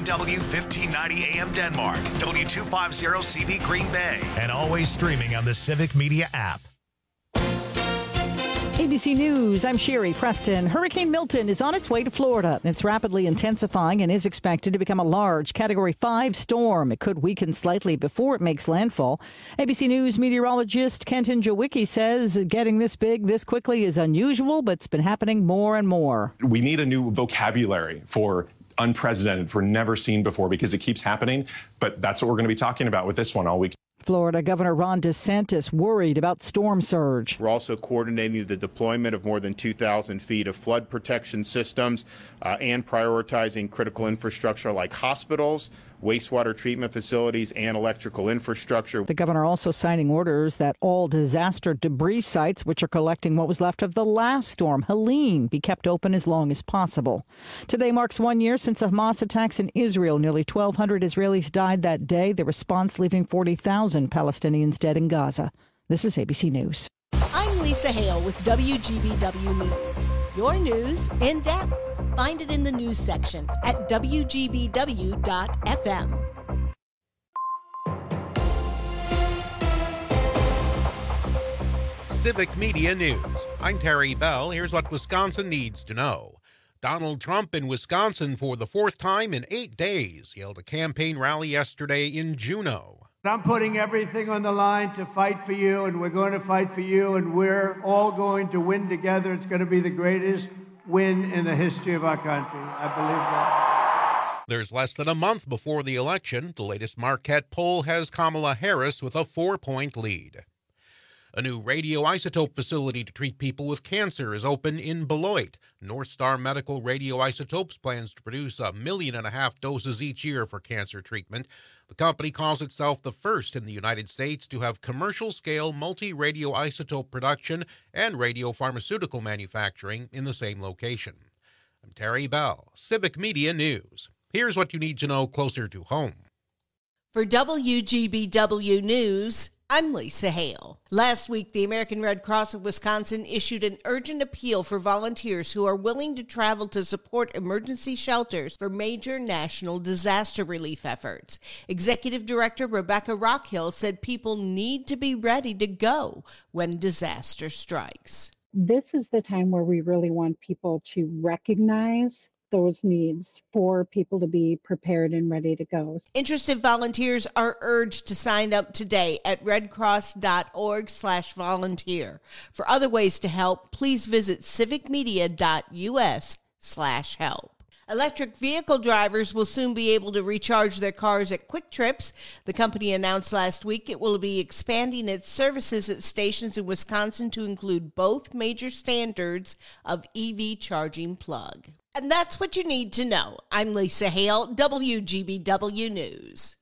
WDW 1590 AM Denmark, W250 CV Green Bay, and always streaming on the Civic Media app. ABC News, I'm Sherry Preston. Hurricane Milton is on its way to Florida. It's rapidly intensifying and is expected to become a large Category 5 storm. It could weaken slightly before it makes landfall. ABC News meteorologist Kenton Jawicki says getting this big this quickly is unusual, but it's been happening more and more. We need a new vocabulary for unprecedented, for never seen before, because it keeps happening. But that's what we're going to be talking about with this one all week. Florida Governor Ron DeSantis worried about storm surge. We're also coordinating the deployment of more than 2,000 feet of flood protection systems and prioritizing critical infrastructure like hospitals, wastewater treatment facilities, and electrical infrastructure. The governor also signing orders that all disaster debris sites, which are collecting what was left of the last storm, Helene, be kept open as long as possible. Today marks 1 year since the Hamas attacks in Israel. Nearly 1,200 Israelis died that day. The response leaving 40,000 Palestinians dead in Gaza. This is ABC News. I'm Lisa Hale with WGBW News. Your news in depth. Find it in the news section at WGBW.FM. Civic Media News. I'm Terry Bell. Here's what Wisconsin needs to know. Donald Trump in Wisconsin for the fourth time in 8 days. He held a campaign rally yesterday in Juneau. I'm putting everything on the line to fight for you, and we're going to fight for you, and we're all going to win together. It's going to be the greatest win in the history of our country. I believe that. There's less than a month before the election. The latest Marquette poll has Kamala Harris with a 4-point lead. A new radioisotope facility to treat people with cancer is open in Beloit. North Star Medical Radioisotopes plans to produce 1.5 million doses each year for cancer treatment. The company calls itself the first in the United States to have commercial-scale multi-radioisotope production and radiopharmaceutical manufacturing in the same location. I'm Terry Bell, Civic Media News. Here's what you need to know closer to home. For WGBW News, I'm Lisa Hale. Last week, the American Red Cross of Wisconsin issued an urgent appeal for volunteers who are willing to travel to support emergency shelters for major national disaster relief efforts. Executive Director Rebecca Rockhill said people need to be ready to go when disaster strikes. This is the time where we really want people to recognize those needs for people to be prepared and ready to go. Interested volunteers are urged to sign up today at redcross.org/volunteer. For other ways to help, please visit civicmedia.us/help. Electric vehicle drivers will soon be able to recharge their cars at Quick Trips. The company announced last week it will be expanding its services at stations in Wisconsin to include both major standards of EV charging plug. And that's what you need to know. I'm Lisa Hale, WGBW News.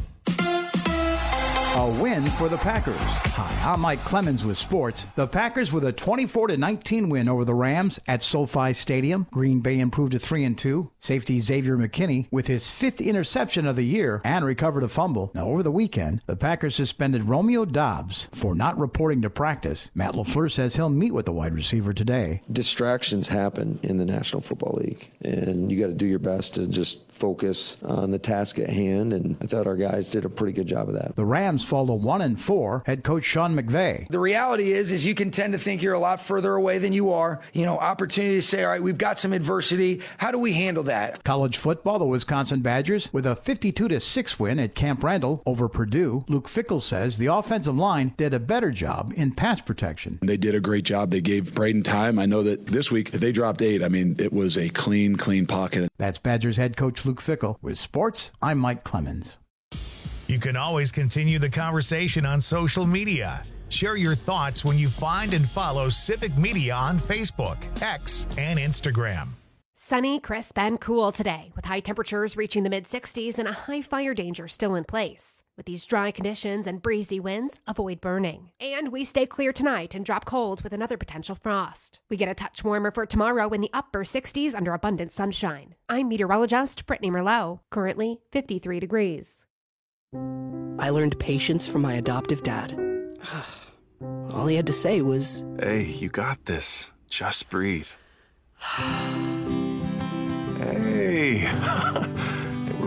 A win for the Packers. Hi, I'm Mike Clemens with sports. The Packers with a 24-19 win over the Rams at SoFi Stadium. Green Bay improved to 3-2. Safety Xavier McKinney with his 5th interception of the year and recovered a fumble. Now, over the weekend, the Packers suspended Romeo Doubs for not reporting to practice. Matt LaFleur says he'll meet with the wide receiver today. Distractions happen in the National Football League, and you got to do your best to just focus on the task at hand, and I thought our guys did a pretty good job of that. The Rams fall to 1-4. Head coach Sean McVay. The reality is you can tend to think you're a lot further away than you are. Opportunity to say, all right, we've got some adversity. How do we handle that? College football, the Wisconsin Badgers with a 52-6 win at Camp Randall over Purdue. Luke Fickell says the offensive line did a better job in pass protection. They did a great job. They gave Braden time. I know that this week, if they dropped 8, it was a clean pocket. That's Badgers head coach Luke Fickell. With sports, I'm Mike Clemens. You can always continue the conversation on social media. Share your thoughts when you find and follow Civic Media on Facebook, X, and Instagram. Sunny, crisp, and cool today, with high temperatures reaching the mid-60s and a high fire danger still in place. With these dry conditions and breezy winds, avoid burning. And we stay clear tonight and drop cold with another potential frost. We get a touch warmer for tomorrow in the upper 60s under abundant sunshine. I'm meteorologist Brittany Merlot, currently 53 degrees. I learned patience from my adoptive dad. All he had to say was, "Hey, you got this. Just breathe." Hey, we're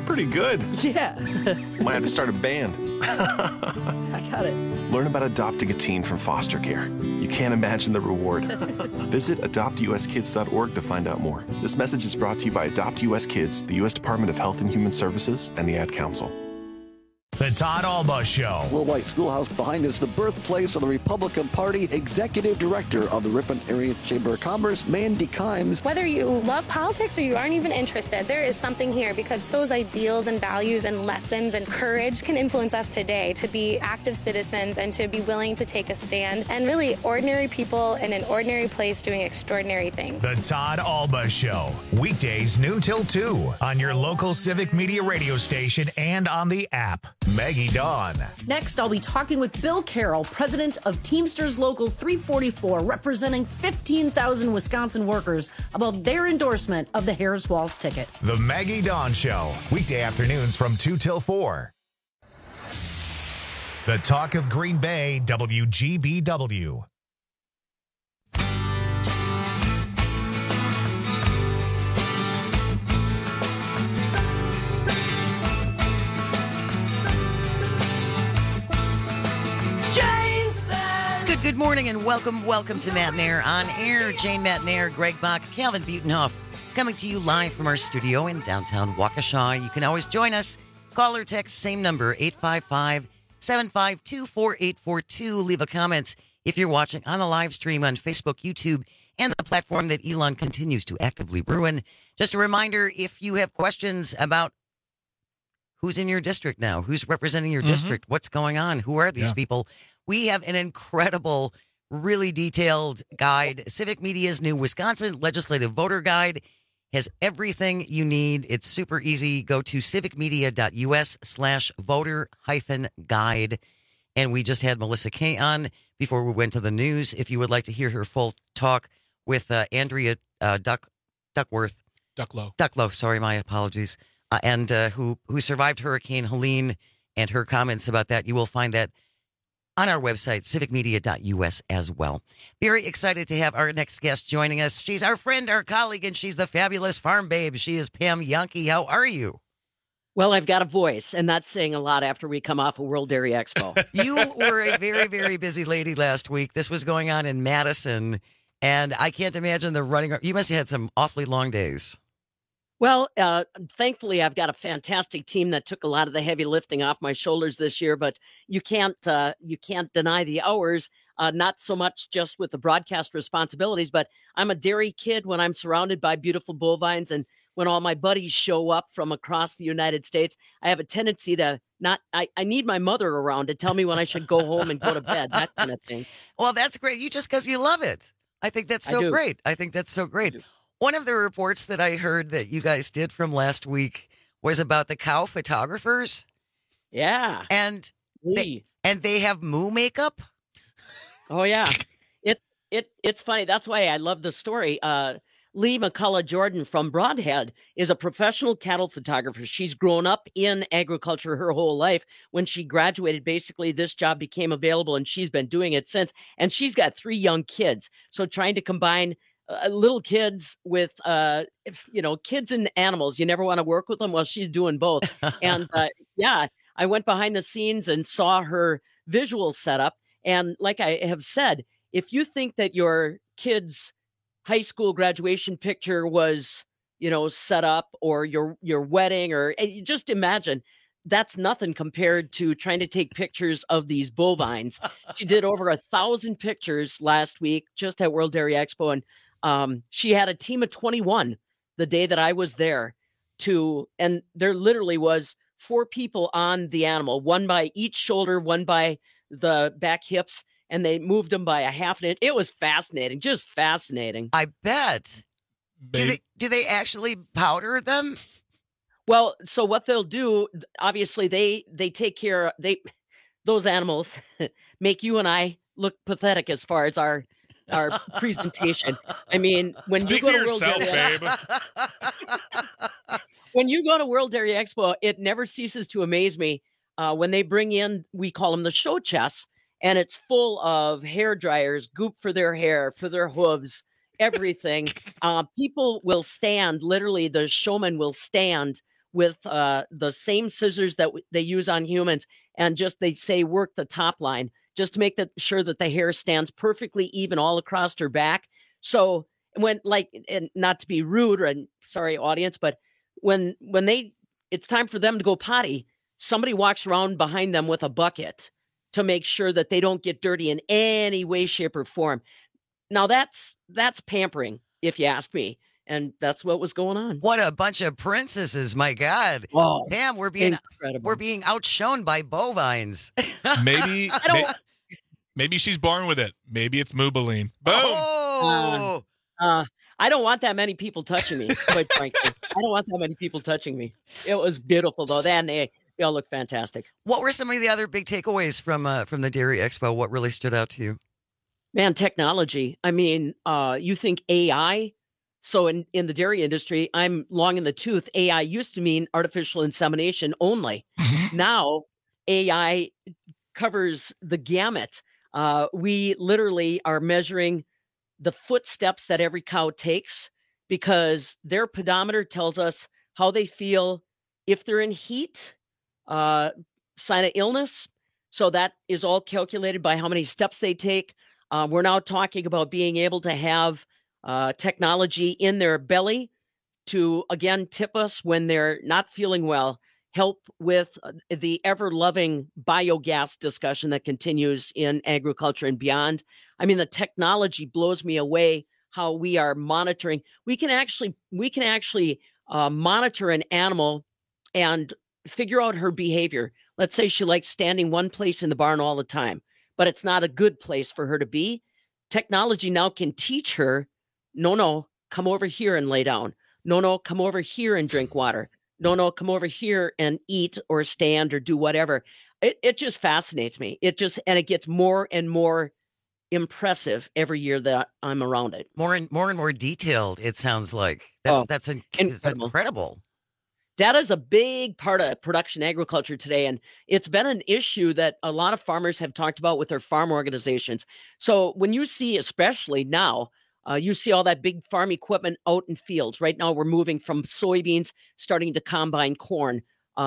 pretty good. Yeah. Might have to start a band. I got it. Learn about adopting a teen from foster care. You can't imagine the reward. Visit adoptuskids.org to find out more. This message is brought to you by Adopt US Kids, the U.S. Department of Health and Human Services, and the Ad Council. The Todd Alba Show. Worldwide Schoolhouse behind us, the birthplace of the Republican Party, Executive Director of the Ripon Area Chamber of Commerce, Mandy Kimes. Whether you love politics or you aren't even interested, there is something here because those ideals and values and lessons and courage can influence us today to be active citizens and to be willing to take a stand and really ordinary people in an ordinary place doing extraordinary things. The Todd Alba Show. Weekdays noon till 2 on your local Civic Media radio station and on the app. Maggie Dawn. Next, I'll be talking with Bill Carroll, president of Teamsters Local 344, representing 15,000 Wisconsin workers, about their endorsement of the Harris-Walz ticket. The Maggie Dawn Show. Weekday afternoons from 2 till 4. The Talk of Green Bay, WGBW. Good morning and welcome to Matt Nair on air. Jane Matt Nair, Greg Bach, Calvin Butenhoff, coming to you live from our studio in downtown Waukesha. You can always join us. Call or text, same number, 855-752-4842. Leave a comment if you're watching on the live stream on Facebook, YouTube, and the platform that Elon continues to actively ruin. Just a reminder, if you have questions about who's in your district now, who's representing your district, what's going on, who are these people, we have an incredible, really detailed guide. Civic Media's new Wisconsin Legislative Voter Guide has everything you need. It's super easy. Go to civicmedia.us/voter-guide. And we just had Melissa Kay on before we went to the news. If you would like to hear her full talk with Andrea Ducklow, sorry, my apologies, and who survived Hurricane Helene and her comments about that, you will find that on our website, civicmedia.us as well. Very excited to have our next guest joining us. She's our friend, our colleague, and she's the fabulous farm babe. She is Pam Jahnke. How are you? Well, I've got a voice, and that's saying a lot after we come off of World Dairy Expo. You were a very, very busy lady last week. This was going on in Madison, and I can't imagine the running. You must have had some awfully long days. Well, thankfully, I've got a fantastic team that took a lot of the heavy lifting off my shoulders this year. But you can't deny the hours. Not so much just with the broadcast responsibilities, but I'm a dairy kid when I'm surrounded by beautiful bovines, and when all my buddies show up from across the United States, I have a tendency to not. I need my mother around to tell me when I should go home and go to bed. That kind of thing. Well, that's great. You just because you love it. I think that's so great. I think that's so great. One of the reports that I heard that you guys did from last week was about the cow photographers. Yeah. And they have moo makeup. Oh yeah. It's funny. That's why I love the story. Lee McCullough Jordan from Broadhead is a professional cattle photographer. She's grown up in agriculture her whole life. When she graduated, basically this job became available and she's been doing it since. And she's got 3 young kids. So trying to combine little kids with, kids and animals. You never want to work with them. Well, she's doing both. And I went behind the scenes and saw her visual setup. And like I have said, if you think that your kid's high school graduation picture was, set up, or your wedding, or you just imagine that's nothing compared to trying to take pictures of these bovines. She did over 1,000 pictures last week just at World Dairy Expo. And she had a team of 21 the day that I was there and there literally was 4 people on the animal, one by each shoulder, one by the back hips, and they moved them by a half an inch. It was fascinating, just fascinating. I bet. Do they actually powder them? Well, so what they'll do, obviously they take care, those animals make you and I look pathetic as far as our presentation. I mean, when you go to World Dairy Expo, when you go to World Dairy Expo, it never ceases to amaze me when they bring in, we call them the show chests, and it's full of hair dryers, goop for their hair, for their hooves, everything. People will stand, literally the showman will stand with the same scissors that they use on humans, and just they say work the top line just to make sure that the hair stands perfectly even all across her back. So when, like, and not to be rude, and sorry audience, but when it's time for them to go potty, somebody walks around behind them with a bucket to make sure that they don't get dirty in any way, shape, or form. Now that's pampering, if you ask me. And that's what was going on. What a bunch of princesses, my God. Oh, Pam, we're being outshone by bovines. Maybe she's born with it. Maybe it's Moobaline. Boom. Oh. I don't want that many people touching me, quite frankly. I don't want that many people touching me. It was beautiful, though. And they all look fantastic. What were some of the other big takeaways from the Dairy Expo? What really stood out to you? Man, technology. I mean, you think AI. So in the dairy industry, I'm long in the tooth. AI used to mean artificial insemination only. Now, AI covers the gamut. We literally are measuring the footsteps that every cow takes, because their pedometer tells us how they feel if they're in heat, sign of illness. So that is all calculated by how many steps they take. We're now talking about being able to have technology in their belly to, again, tip us when they're not feeling well, help with the ever-loving biogas discussion that continues in agriculture and beyond. I mean, the technology blows me away how we are monitoring. We can actually monitor an animal and figure out her behavior. Let's say she likes standing one place in the barn all the time, but it's not a good place for her to be. Technology now can teach her, no, come over here and lay down. No, come over here and drink water. No, come over here and eat or stand or do whatever. It just fascinates me. It gets more and more impressive every year that I'm around it. More and more detailed, it sounds like. That's incredible. Data is a big part of production agriculture today, and it's been an issue that a lot of farmers have talked about with their farm organizations. So when you see, especially now, you see all that big farm equipment out in fields. Right now, we're moving from soybeans, starting to combine corn.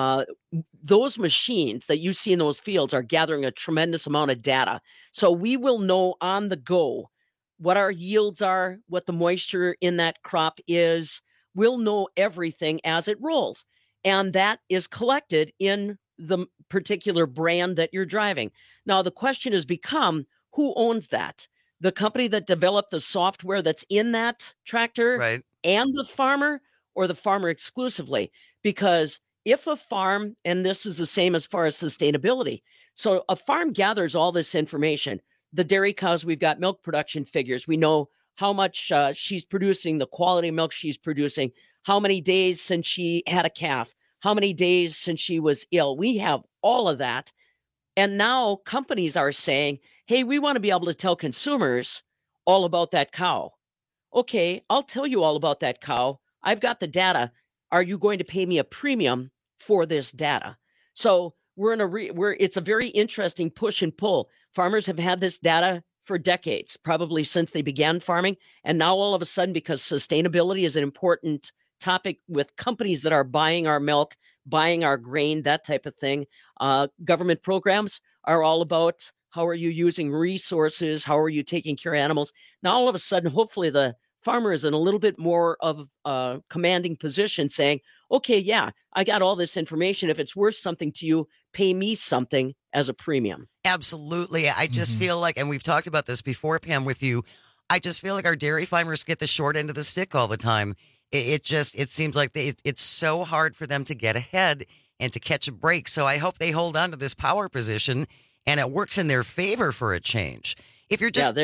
Those machines that you see in those fields are gathering a tremendous amount of data. So we will know on the go what our yields are, what the moisture in that crop is. We'll know everything as it rolls. And that is collected in the particular brand that you're driving. Now, the question has become, who owns that? The company that developed the software that's in that tractor, right, and the farmer, or the farmer exclusively? Because if a farm, and this is the same as far as sustainability, so a farm gathers all this information. The dairy cows, we've got milk production figures. We know how much she's producing, the quality of milk she's producing, how many days since she had a calf, how many days since she was ill. We have all of that. And now companies are saying, hey, we want to be able to tell consumers all about that cow. Okay, I'll tell you all about that cow. I've got the data. Are you going to pay me a premium for this data? So it's a very interesting push and pull. Farmers have had this data for decades, probably since they began farming. And now all of a sudden, because sustainability is an important topic with companies that are buying our milk, buying our grain, that type of thing, government programs are all about how are you using resources? How are you taking care of animals? Now, all of a sudden, hopefully the farmer is in a little bit more of a commanding position saying, okay, yeah, I got all this information. If it's worth something to you, pay me something as a premium. Absolutely. I just feel like, and we've talked about this before, Pam, with you, I just feel like our dairy farmers get the short end of the stick all the time. It seems like it's so hard for them to get ahead and to catch a break. So I hope they hold on to this power position and it works in their favor for a change. If you're just,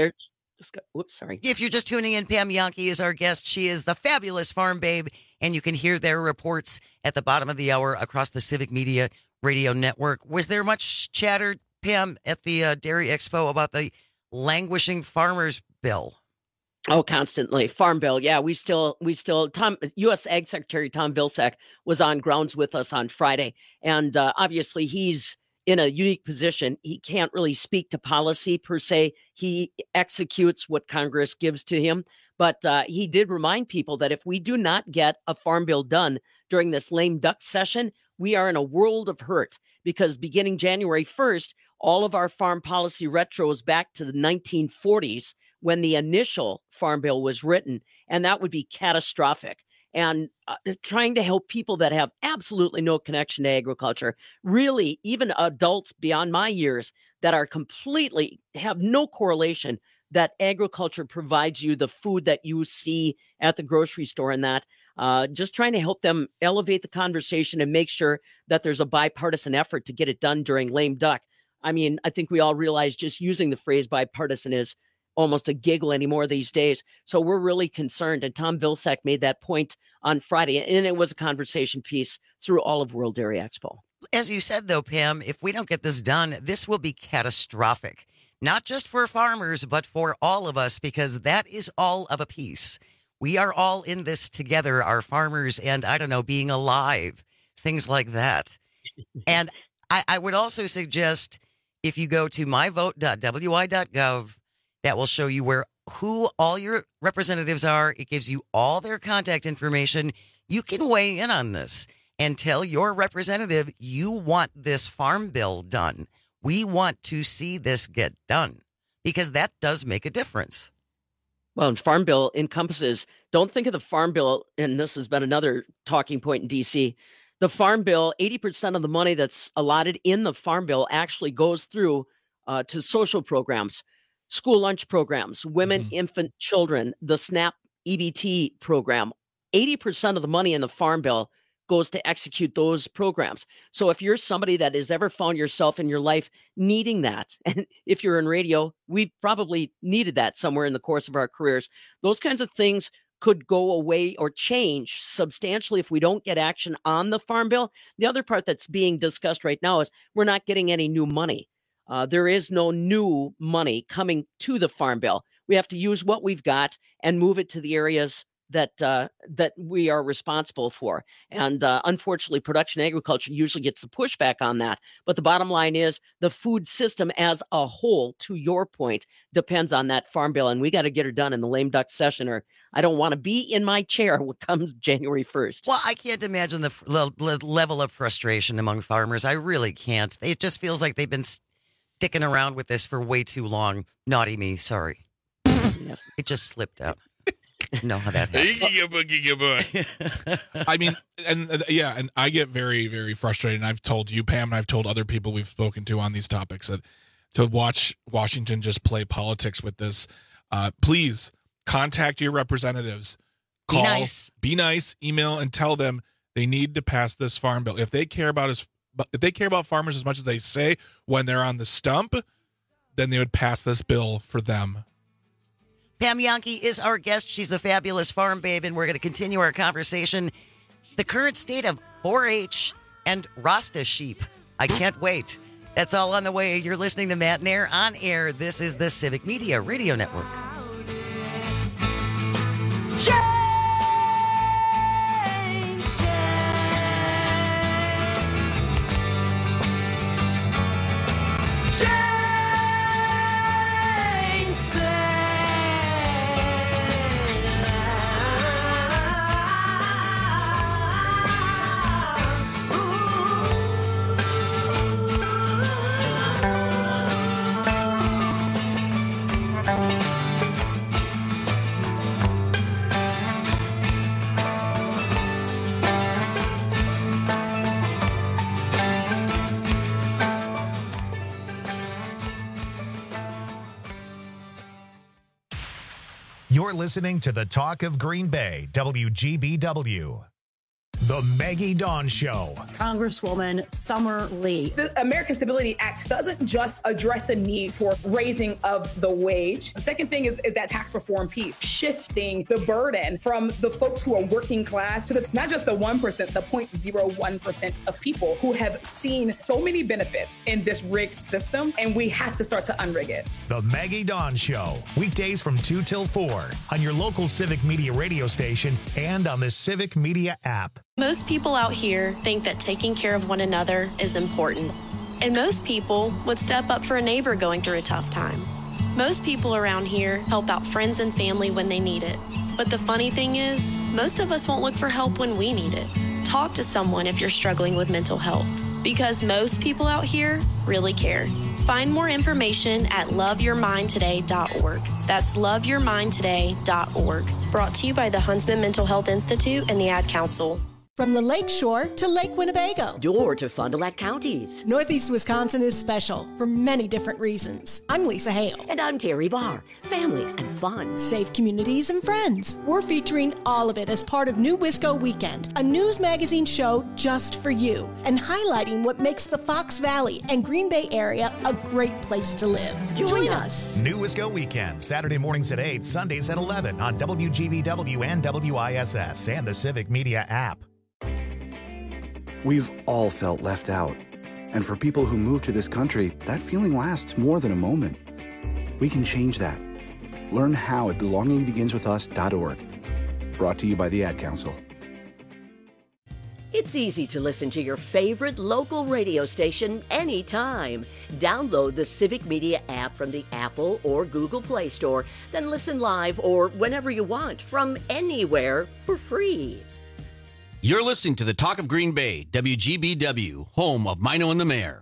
if you're just tuning in, Pam Jahnke is our guest. She is the fabulous farm babe, and you can hear their reports at the bottom of the hour across the Civic Media Radio Network. Was there much chatter, Pam, at the Dairy Expo about the languishing farmers bill? Oh, constantly. Farm bill. Yeah, we still U.S. Ag Secretary Tom Vilsack was on grounds with us on Friday. And obviously he's in a unique position. He can't really speak to policy per se. He executes what Congress gives to him. But he did remind people that if we do not get a farm bill done during this lame duck session, we are in a world of hurt, because beginning January 1st, all of our farm policy retros back to the 1940s when the initial farm bill was written, and that would be catastrophic. And trying to help people that have absolutely no connection to agriculture, really even adults beyond my years that are completely have no correlation that agriculture provides you the food that you see at the grocery store, and that just trying to help them elevate the conversation and make sure that there's a bipartisan effort to get it done during lame duck. I mean, I think we all realize just using the phrase bipartisan is almost a giggle anymore these days. So we're really concerned. And Tom Vilsack made that point on Friday, and it was a conversation piece through all of World Dairy Expo. As you said, though, Pam, if we don't get this done, this will be catastrophic, not just for farmers, but for all of us, because that is all of a piece. We are all in this together, our farmers, and I don't know, being alive, things like that. And I would also suggest if you go to myvote.wi.gov, that will show you who all your representatives are. It gives you all their contact information. You can weigh in on this and tell your representative you want this farm bill done. We want to see this get done, because that does make a difference. Well, and Farm Bill encompasses, don't think of the Farm Bill, and this has been another talking point in D.C., the Farm Bill, 80% of the money that's allotted in the Farm Bill actually goes through to social programs, school lunch programs, women, infant, children, the SNAP EBT program. 80% of the money in the Farm Bill goes to execute those programs. So if you're somebody that has ever found yourself in your life needing that, and if you're in radio, we've probably needed that somewhere in the course of our careers, those kinds of things could go away or change substantially if we don't get action on the Farm Bill. The other part that's being discussed right now is we're not getting any new money. There is no new money coming to the Farm Bill. We have to use what we've got and move it to the areas that we are responsible for. And unfortunately, production agriculture usually gets the pushback on that. But the bottom line is the food system as a whole, to your point, depends on that Farm Bill. And we got to get her done in the lame duck session, or I don't want to be in my chair when it comes January 1st. Well, I can't imagine the level of frustration among farmers. I really can't. It just feels like they've been sticking around with this for way too long. Naughty me, sorry. It just slipped out. Know how that happened. I mean, and I get very, very frustrated. And I've told you, Pam, and I've told other people we've spoken to on these topics that to watch Washington just play politics with this. Please contact your representatives. Call, be nice, email, and tell them they need to pass this farm bill. If they care about farmers as much as they say when they're on the stump, then they would pass this bill for them. Pam Jahnke is our guest. She's a fabulous farm babe, and we're going to continue our conversation. The current state of 4-H and Rasta sheep. I can't wait. That's all on the way. You're listening to Matt Nair on air. This is the Civic Media Radio Network. You're listening to the Talk of Green Bay, WGBW. The Maggie Dawn Show. Congresswoman Summer Lee. The American Stability Act doesn't just address the need for raising of the wage. The second thing is that tax reform piece, shifting the burden from the folks who are working class to not just the 1%, the 0.01% of people who have seen so many benefits in this rigged system, and we have to start to unrig it. The Maggie Dawn Show, weekdays from 2 till 4 on your local Civic Media radio station and on the Civic Media app. Most people out here think that taking care of one another is important. And most people would step up for a neighbor going through a tough time. Most people around here help out friends and family when they need it. But the funny thing is, most of us won't look for help when we need it. Talk to someone if you're struggling with mental health, because most people out here really care. Find more information at loveyourmindtoday.org. That's loveyourmindtoday.org. Brought to you by the Huntsman Mental Health Institute and the Ad Council. From the Lake Shore to Lake Winnebago. Door to Fond du Lac counties. Northeast Wisconsin is special for many different reasons. I'm Lisa Hale. And I'm Terry Barr. Family and fun. Safe communities and friends. We're featuring all of it as part of New Wisco Weekend, a news magazine show just for you, and highlighting what makes the Fox Valley and Green Bay area a great place to live. Join us. New Wisco Weekend, Saturday mornings at 8, Sundays at 11 on WGBW and WISS and the Civic Media app. We've all felt left out. And for people who move to this country, that feeling lasts more than a moment. We can change that. Learn how at belongingbeginswithus.org. Brought to you by the Ad Council. It's easy to listen to your favorite local radio station anytime. Download the Civic Media app from the Apple or Google Play Store, then listen live or whenever you want from anywhere for free. You're listening to the Talk of Green Bay, WGBW, home of Mino and the Mayor.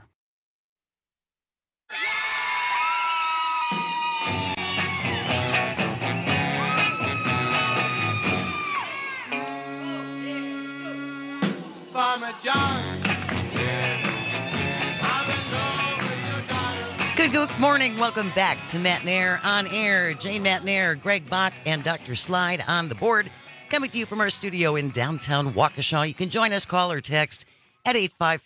Farmer John. Good morning. Welcome back to Matt Nair on air. Jane Matt Nair, Greg Bach, and Dr. Slide on the board. Coming to you from our studio in downtown Waukesha. You can join us, call or text at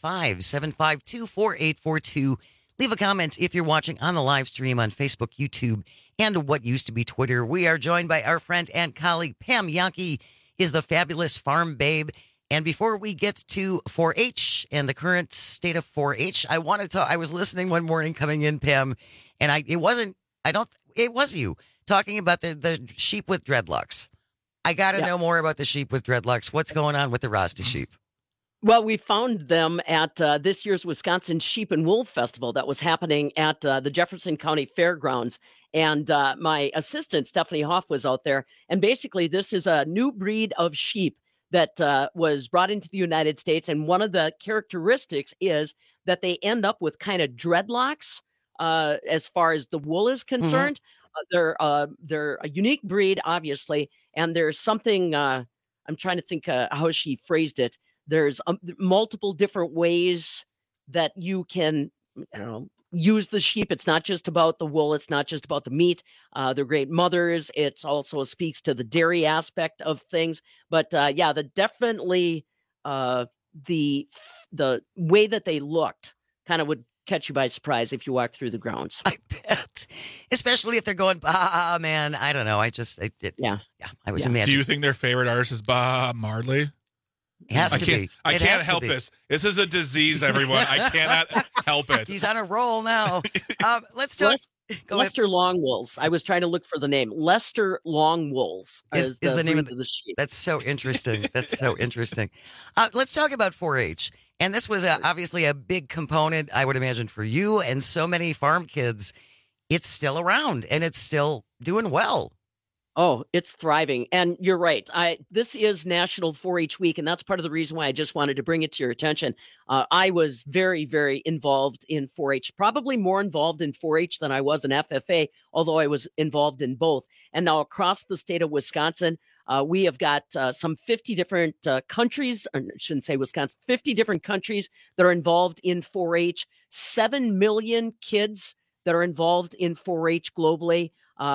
855-752-4842. Leave a comment if you're watching on the live stream on Facebook, YouTube, and what used to be Twitter. We are joined by our friend and colleague, Pam Jahnke, is the fabulous farm babe. And before we get to 4-H and the current state of 4-H, I wanted to. I was listening one morning coming in, Pam, and it was you talking about the sheep with dreadlocks. I got to know more about the sheep with dreadlocks. What's going on with the Rasta sheep? Well, we found them at this year's Wisconsin Sheep and Wool Festival that was happening at the Jefferson County Fairgrounds. And my assistant, Stephanie Hoff, was out there. And basically, this is a new breed of sheep that was brought into the United States. And one of the characteristics is that they end up with kind of dreadlocks as far as the wool is concerned. Mm-hmm. They're a unique breed, obviously, and there's something. I'm trying to think how she phrased it. There's multiple different ways that you can, use the sheep. It's not just about the wool. It's not just about the meat. They're great mothers. It also speaks to the dairy aspect of things. But definitely the way that they looked kind of would catch you by surprise if you walk through the grounds. I bet. Especially if they're going, bah, man. I don't know. I was imagining. Do you think their favorite artist is Bob Marley? It has to be. I can't help this. This is a disease, everyone. I cannot help it. He's on a roll now. Let's talk. Lester Longwools. I was trying to look for the name. Lester Longwools is the name of the sheep. That's so interesting. Let's talk about 4-H. And this was obviously a big component, I would imagine, for you and so many farm kids. It's still around and it's still doing well. Oh, it's thriving. And you're right. This is National 4-H Week, and that's part of the reason why I just wanted to bring it to your attention. I was very, very involved in 4-H, probably more involved in 4-H than I was in FFA, although I was involved in both. And now across the state of Wisconsin, we have got some 50 different countries, I shouldn't say Wisconsin, 50 different countries that are involved in 4-H, 7 million kids that are involved in 4-H globally,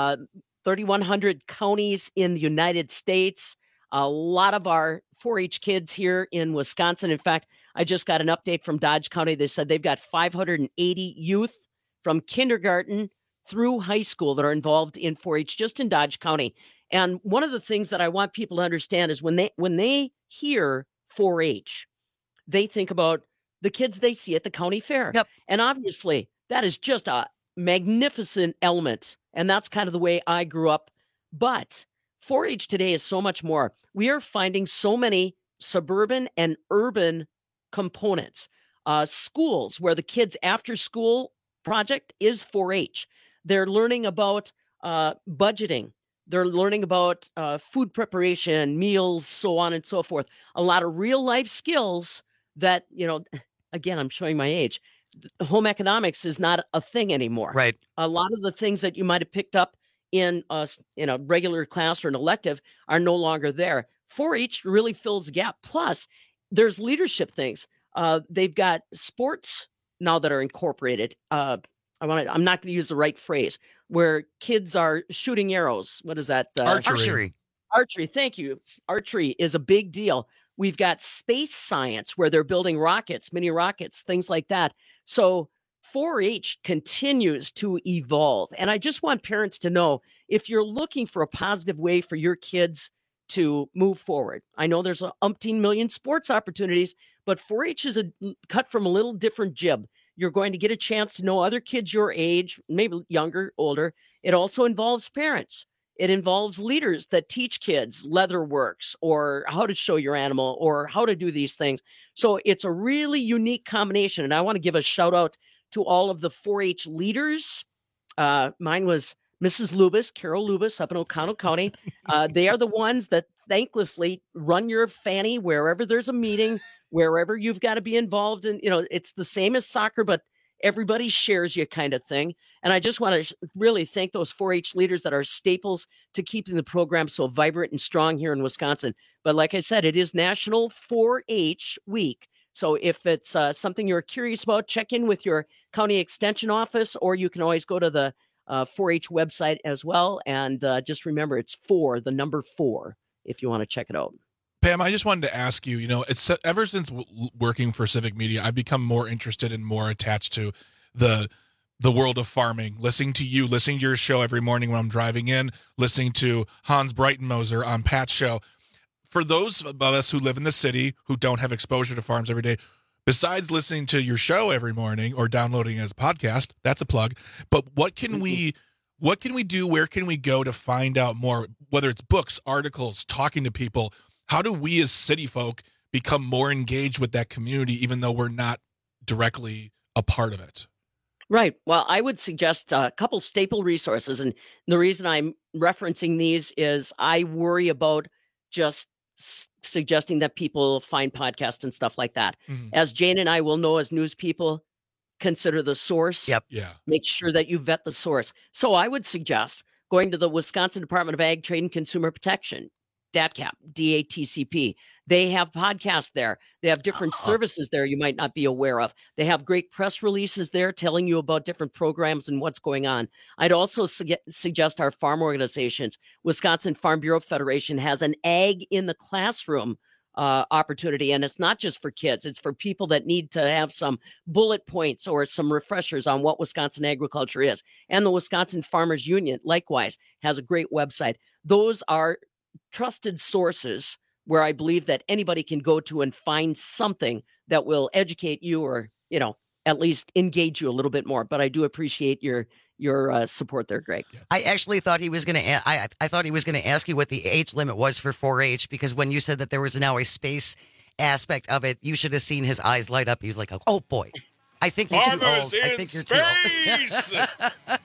3,100 counties in the United States, a lot of our 4-H kids here in Wisconsin. In fact, I just got an update from Dodge County. They said they've got 580 youth from kindergarten through high school that are involved in 4-H just in Dodge County. And one of the things that I want people to understand is when they hear 4-H, they think about the kids they see at the county fair. Yep. And obviously, that is just a magnificent element. And that's kind of the way I grew up. But 4-H today is so much more. We are finding so many suburban and urban components. schools where the kids' after-school project is 4-H. They're learning about budgeting. They're learning about food preparation, meals, so on and so forth. A lot of real-life skills that, again, I'm showing my age. Home economics is not a thing anymore. Right. A lot of the things that you might have picked up in a regular class or an elective are no longer there. 4-H really fills the gap. Plus, there's leadership things. They've got sports now that are incorporated. I'm not going to use the right phrase, where kids are shooting arrows. What is that? Archery. Archery. Thank you. Archery is a big deal. We've got space science where they're building rockets, mini rockets, things like that. So 4-H continues to evolve. And I just want parents to know, if you're looking for a positive way for your kids to move forward, I know there's 18 million sports opportunities, but 4-H is cut from a little different jib. You're going to get a chance to know other kids your age, maybe younger, older. It also involves parents. It involves leaders that teach kids leatherworks or how to show your animal or how to do these things. So it's a really unique combination. And I want to give a shout out to all of the 4-H leaders. Mine was Mrs. Lubis, Carol Lubis up in Oconto County. They are the ones that thanklessly run your fanny wherever there's a meeting, wherever you've got to be involved in. It's the same as soccer, but everybody shares you kind of thing. And I just want to really thank those 4-H leaders that are staples to keeping the program so vibrant and strong here in Wisconsin. But like I said, it is National 4-H Week. So if it's something you're curious about, check in with your county extension office, or you can always go to the 4-H website as well. And just remember, it's 4, the number 4, if you want to check it out. Pam, I just wanted to ask you, it's ever since working for Civic Media, I've become more interested and more attached to the world of farming, listening to your show every morning when I'm driving in, listening to Hans Breitenmoser on Pat's show. For those of us who live in the city who don't have exposure to farms every day, besides listening to your show every morning or downloading it as a podcast, that's a plug. But what can we do? Where can we go to find out more? Whether it's books, articles, talking to people. How do we as city folk become more engaged with that community, even though we're not directly a part of it? Right. Well, I would suggest a couple staple resources. And the reason I'm referencing these is I worry about just suggesting that people find podcasts and stuff like that. Mm-hmm. As Jane and I will know as news people, consider the source. Yep. Yeah. Make sure that you vet the source. So I would suggest going to the Wisconsin Department of Ag, Trade, and Consumer Protection, DATCP, DATCP. They have podcasts there. They have different services there you might not be aware of. They have great press releases there telling you about different programs and what's going on. I'd also suggest our farm organizations. Wisconsin Farm Bureau Federation has an Ag in the Classroom opportunity, and it's not just for kids. It's for people that need to have some bullet points or some refreshers on what Wisconsin agriculture is. And the Wisconsin Farmers Union, likewise, has a great website. Those are trusted sources where I believe that anybody can go to and find something that will educate you or, at least engage you a little bit more. But I do appreciate your support there, Greg. I actually thought he was going to. I thought he was going to ask you what the age limit was for 4-H, because when you said that there was now a space aspect of it, you should have seen his eyes light up. He was like, "Oh boy, I think you're too old. I think you're too old."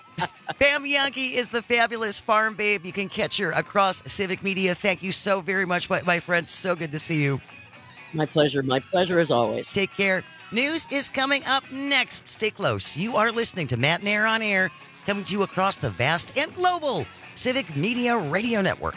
Pam Jahnke is the fabulous farm babe. You can catch her across Civic Media. Thank you so very much, my friend. So good to see you. My pleasure. My pleasure as always. Take care. News is coming up next. Stay close. You are listening to Matt and Air on Air, coming to you across the vast and global Civic Media Radio Network.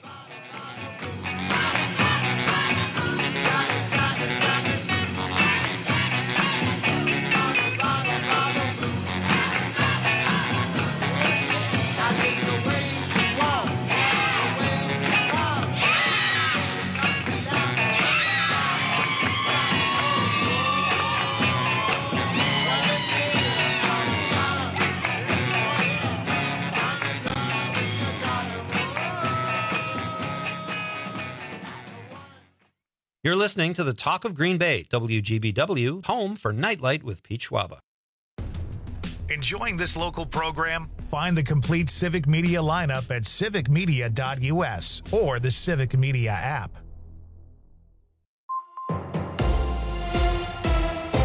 You're listening to the Talk of Green Bay, WGBW, home for Nightlight with Pete Schwaba. Enjoying this local program? Find the complete Civic Media lineup at civicmedia.us or the Civic Media app.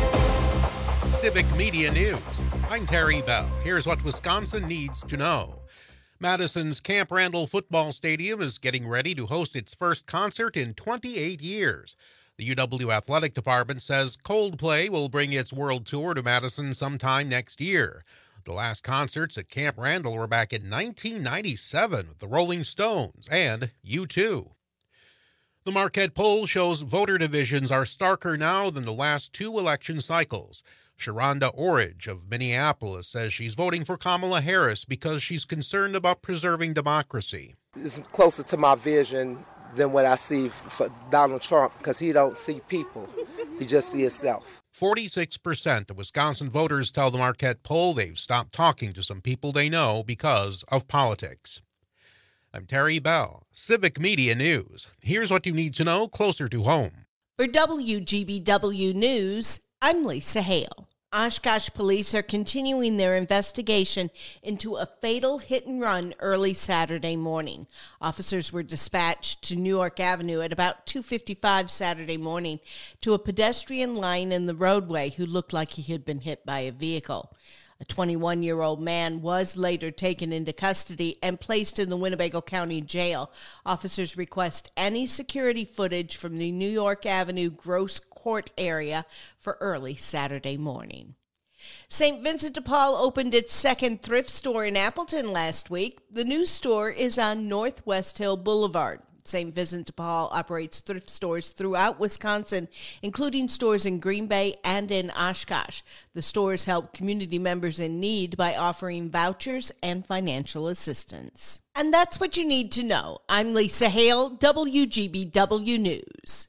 Civic Media News. I'm Terry Bell. Here's what Wisconsin needs to know. Madison's Camp Randall Football Stadium is getting ready to host its first concert in 28 years. The UW Athletic Department says Coldplay will bring its world tour to Madison sometime next year. The last concerts at Camp Randall were back in 1997 with the Rolling Stones and U2. The Marquette poll shows voter divisions are starker now than the last two election cycles. Sharonda Orridge of Minneapolis says she's voting for Kamala Harris because she's concerned about preserving democracy. It's closer to my vision than what I see for Donald Trump because he don't see people. He just sees himself. 46% of Wisconsin voters tell the Marquette poll they've stopped talking to some people they know because of politics. I'm Terry Bell, Civic Media News. Here's what you need to know closer to home. For WGBW News, I'm Lisa Hale. Oshkosh police are continuing their investigation into a fatal hit-and-run early Saturday morning. Officers were dispatched to New York Avenue at about 2:55 Saturday morning to a pedestrian lying in the roadway who looked like he had been hit by a vehicle. A 21-year-old man was later taken into custody and placed in the Winnebago County Jail. Officers request any security footage from the New York Avenue Gross Court area for early Saturday morning. St. Vincent de Paul opened its second thrift store in Appleton last week. The new store is on Northwest Hill Boulevard. St. Vincent de Paul operates thrift stores throughout Wisconsin, including stores in Green Bay and in Oshkosh. The stores help community members in need by offering vouchers and financial assistance. And that's what you need to know. I'm Lisa Hale, WGBW News.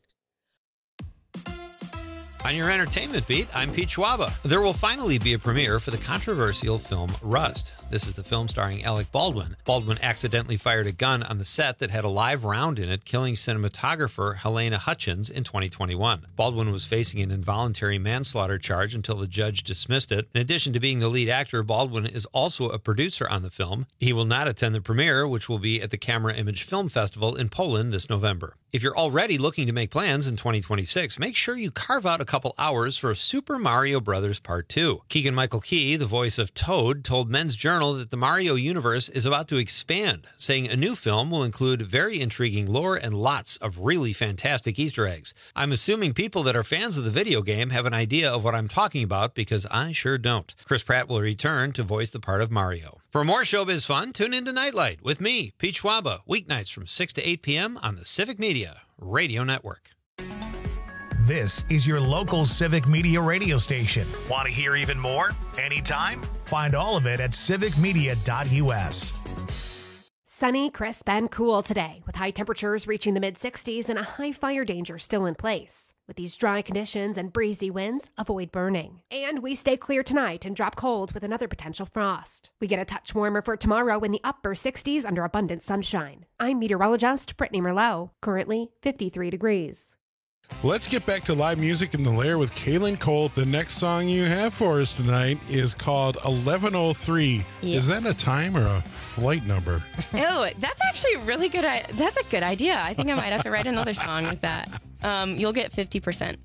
On your entertainment beat, I'm Pete Schwaba. There will finally be a premiere for the controversial film Rust. This is the film starring Alec Baldwin. Baldwin accidentally fired a gun on the set that had a live round in it, killing cinematographer Helena Hutchins in 2021. Baldwin was facing an involuntary manslaughter charge until the judge dismissed it. In addition to being the lead actor, Baldwin is also a producer on the film. He will not attend the premiere, which will be at the Camera Image Film Festival in Poland this November. If you're already looking to make plans in 2026, make sure you carve out a couple hours for Super Mario Bros. Part 2. Keegan-Michael Key, the voice of Toad, told Men's Journal that the Mario universe is about to expand, saying a new film will include very intriguing lore and lots of really fantastic Easter eggs. I'm assuming people that are fans of the video game have an idea of what I'm talking about because I sure don't. Chris Pratt will return to voice the part of Mario. For more showbiz fun, tune into Nightlight with me, Pete Schwaba, weeknights from 6 to 8 p.m. on the Civic Media Radio Network. This is your local Civic Media radio station. Want to hear even more? Anytime? Find all of it at civicmedia.us. Sunny, crisp, and cool today, with high temperatures reaching the mid-60s and a high fire danger still in place. With these dry conditions and breezy winds, avoid burning. And we stay clear tonight and drop cold with another potential frost. We get a touch warmer for tomorrow in the upper 60s under abundant sunshine. I'm meteorologist Brittany Merlot, currently 53 degrees. Let's get back to live music in the Lair with Kaylin Cole. The next song you have for us tonight is called 1103. Yes. Is that a time or a flight number? Oh, that's actually really good. That's a good idea. I think I might have to write another song with that. You'll get 50%.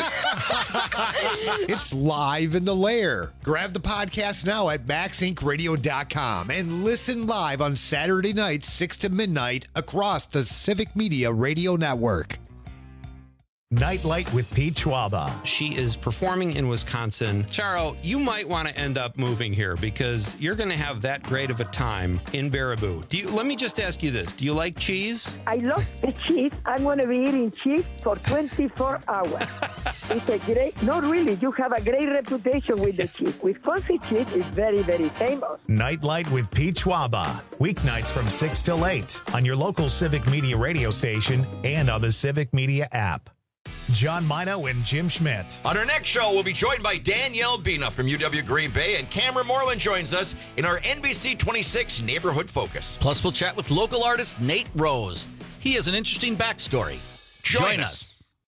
It's live in the Lair. Grab the podcast now at MaxIncRadio.com and listen live on Saturday nights, 6 to midnight across the Civic Media Radio Network. Nightlight with Pete Schwaba. She is performing in Wisconsin. Charo, you might want to end up moving here because you're going to have that great of a time in Baraboo. Let me just ask you this. Do you like cheese? I love the cheese. I'm going to be eating cheese for 24 hours. It's a great, not really, you have a great reputation with the cheese. Wisconsin cheese is very, very famous. Nightlight with Pete Schwaba. Weeknights from 6 till 8 on your local Civic Media radio station and on the Civic Media app. John Mino and Jim Schmidt. On our next show, we'll be joined by Danielle Bina from UW Green Bay, and Cameron Moreland joins us in our NBC 26 Neighborhood Focus. Plus, we'll chat with local artist Nate Rose. He has an interesting backstory. Join us.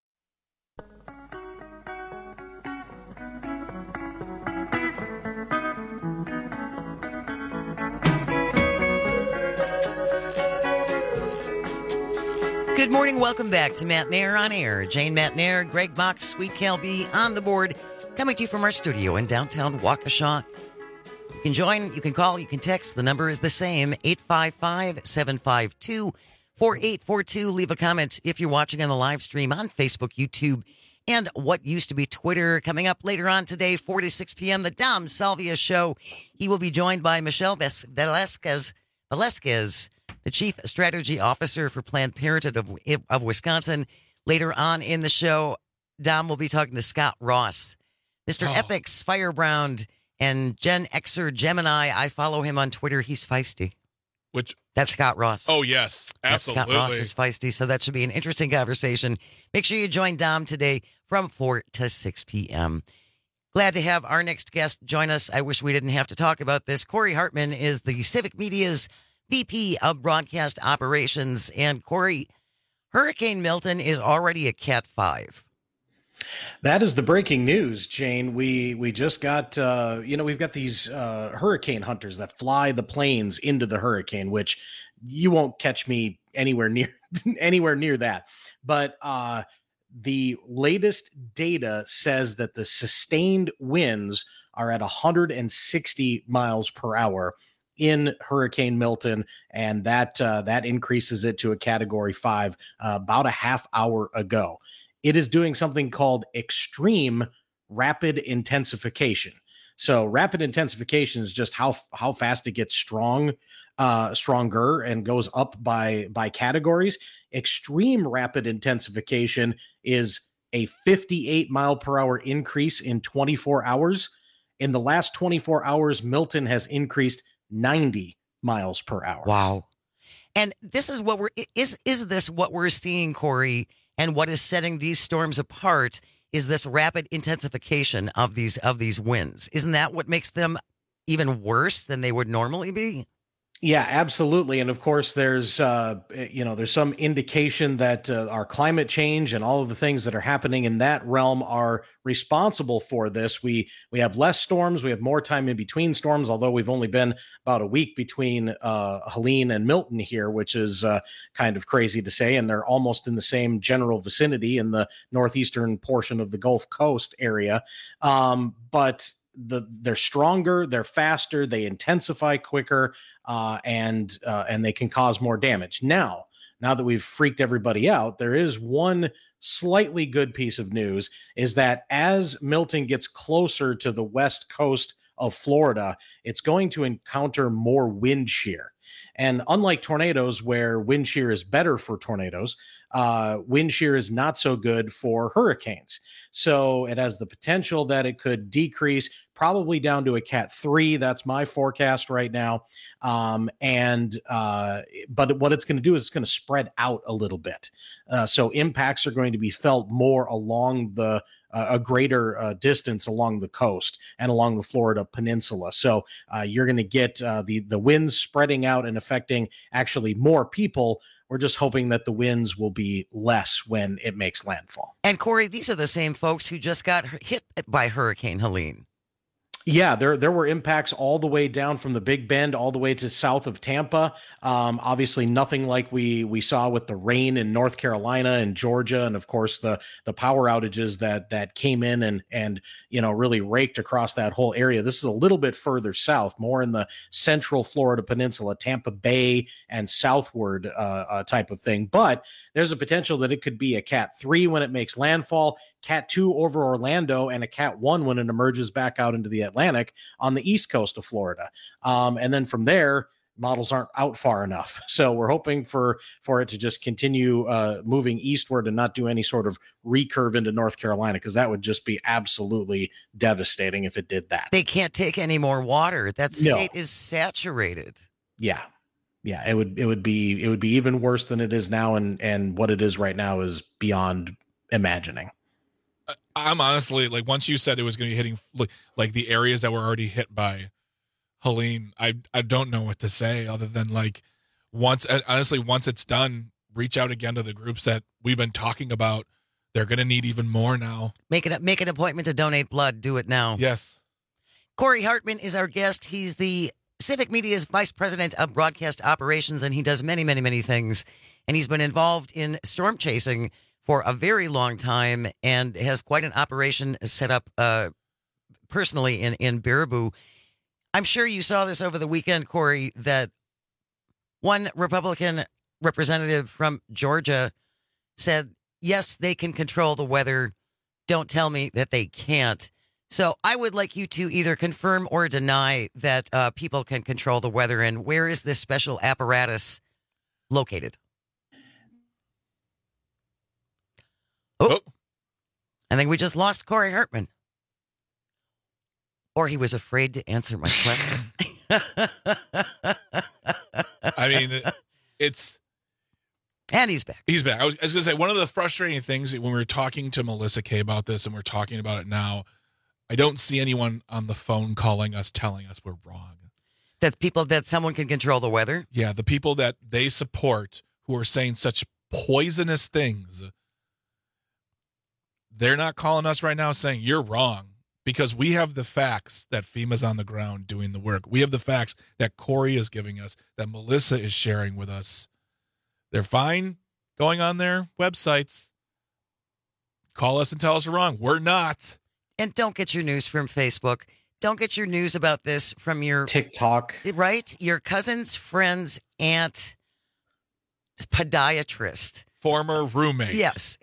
Good morning. Welcome back to Matt Nair on Air. Jane Matt Nair, Greg Mox, Sweet Calby on the board. coming to you from our studio in downtown Waukesha. You can join, you can call, you can text. The number is the same, 855-752-4842. Leave a comment if you're watching on the live stream on Facebook, YouTube, and what used to be Twitter. Coming up later on today, 4 to 6 p.m., the Dom Salvia Show. He will be joined by Michelle Velasquez, the Chief Strategy Officer for Planned Parenthood of Wisconsin. Later on in the show, Dom will be talking to Scott Ross, Mr. Ethics Firebrand, and Gen Xer Gemini. I follow him on Twitter. He's feisty. That's Scott Ross. Oh, yes. Absolutely. Scott Ross is feisty, so that should be an interesting conversation. Make sure you join Dom today from 4 to 6 p.m. Glad to have our next guest join us. I wish we didn't have to talk about this. Corey Hartman is the Civic Media's VP of Broadcast Operations. And Corey, Hurricane Milton is already a Cat 5. That is the breaking news, Jane. We just got, we've got these hurricane hunters that fly the planes into the hurricane, which you won't catch me anywhere near that. But the latest data says that the sustained winds are at 160 miles per hour in Hurricane Milton, and that increases it to a Category 5 about a half hour ago. It is doing something called extreme rapid intensification. So rapid intensification is just how fast it gets stronger and goes up by categories. Extreme rapid intensification is a 58 mile per hour increase in 24 hours. In the last 24 hours, Milton has increased 90 miles per hour. Wow. And this is what is this what we're seeing, Corey? And what is setting these storms apart is this rapid intensification of these winds. Isn't that what makes them even worse than they would normally be? Yeah, absolutely. And of course, there's some indication that our climate change and all of the things that are happening in that realm are responsible for this. We have less storms. We have more time in between storms, although we've only been about a week between Helene and Milton here, which is kind of crazy to say. And they're almost in the same general vicinity in the northeastern portion of the Gulf Coast area. But they're stronger, they're faster, they intensify quicker, and they can cause more damage. Now that we've freaked everybody out, there is one slightly good piece of news, is that as Milton gets closer to the west coast of Florida, it's going to encounter more wind shear. And unlike tornadoes, where wind shear is better for tornadoes, wind shear is not so good for hurricanes. So it has the potential that it could decrease probably down to a Cat 3. That's my forecast right now. But what it's going to do is it's going to spread out a little bit. So impacts are going to be felt more along a greater distance along the coast and along the Florida peninsula. So you're going to get the winds spreading out and affecting actually more people. We're just hoping that the winds will be less when it makes landfall. And Corey, these are the same folks who just got hit by Hurricane Helene. Yeah, there were impacts all the way down from the Big Bend all the way to south of Tampa. Obviously, nothing like we saw with the rain in North Carolina and Georgia, and of course the power outages that came in and really raked across that whole area. This is a little bit further south, more in the central Florida peninsula, Tampa Bay and southward type of thing. But there's a potential that it could be a Cat 3 when it makes landfall, Cat 2 over Orlando, and a Cat 1 when it emerges back out into the Atlantic on the east coast of Florida. And then from there, models aren't out far enough. So we're hoping for it to just continue moving eastward and not do any sort of recurve into North Carolina, because that would just be absolutely devastating if it did that. They can't take any more water. That state is saturated. Yeah. Yeah, it would be even worse than it is now, and what it is right now is beyond imagining. I'm honestly, like, once you said it was going to be hitting like the areas that were already hit by Helene, I don't know what to say other than, like, once it's done, reach out again to the groups that we've been talking about. They're going to need even more now. Make an appointment to donate blood. Do it now. Yes. Corey Hartman is our guest. He's the Civic Media's Vice President of Broadcast Operations, and he does many, many, many things. And he's been involved in storm chasing for a very long time and has quite an operation set up personally in Baraboo. I'm sure you saw this over the weekend, Corey, that one Republican representative from Georgia said, yes, they can control the weather. Don't tell me that they can't. So I would like you to either confirm or deny that people can control the weather. And where is this special apparatus located? Oh, I think we just lost Corey Hartman. Or he was afraid to answer my question. I mean, it's... And he's back. He's back. I was going to say, one of the frustrating things when we were talking to Melissa Kay about this, and we're talking about it now, I don't see anyone on the phone calling us, telling us we're wrong. That someone can control the weather? Yeah, the people that they support who are saying such poisonous things, they're not calling us right now saying you're wrong, because we have the facts that FEMA's on the ground doing the work. We have the facts that Corey is giving us, that Melissa is sharing with us. They're fine going on their websites. Call us and tell us we're wrong. We're not. And don't get your news from Facebook. Don't get your news about this from your TikTok. Right? Your cousin's friend's aunt, podiatrist. Former roommate. Yes.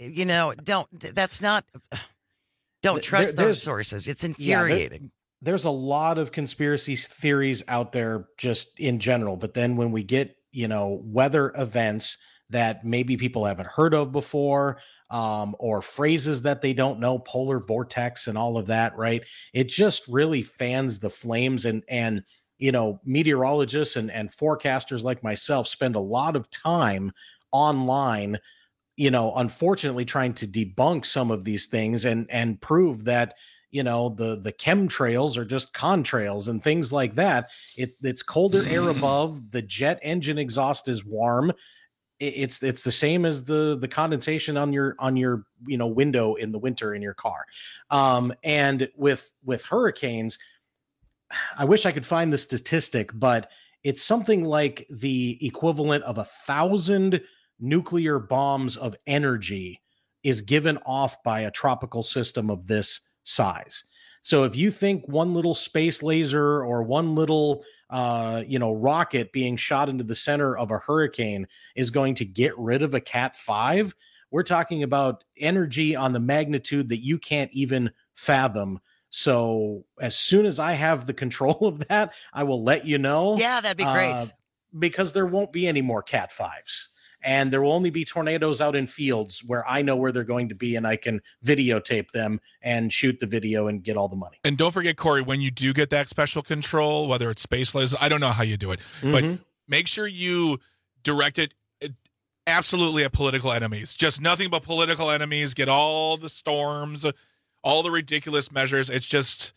Don't trust those sources. It's infuriating. Yeah, there's a lot of conspiracy theories out there just in general. But then when we get, weather events that maybe people haven't heard of before, or phrases that they don't know, polar vortex and all of that, right? It just really fans the flames, and meteorologists and forecasters like myself spend a lot of time online, unfortunately trying to debunk some of these things and prove that, the chemtrails are just contrails and things like that. It's colder air above, the jet engine exhaust is warm. It's the same as the condensation on your window in the winter in your car. And with hurricanes, I wish I could find the statistic, but it's something like the equivalent of 1,000 nuclear bombs of energy is given off by a tropical system of this size. So if you think one little space laser or one little rocket being shot into the center of a hurricane is going to get rid of a Cat 5, we're talking about energy on the magnitude that you can't even fathom. So as soon as I have the control of that, I will let you know. Yeah, that'd be great. Because there won't be any more Cat 5s. And there will only be tornadoes out in fields where I know where they're going to be, and I can videotape them and shoot the video and get all the money. And don't forget, Corey, when you do get that special control, whether it's space lasers, I don't know how you do it, but make sure you direct it absolutely at political enemies. Just nothing but political enemies. Get all the storms, all the ridiculous measures. It's just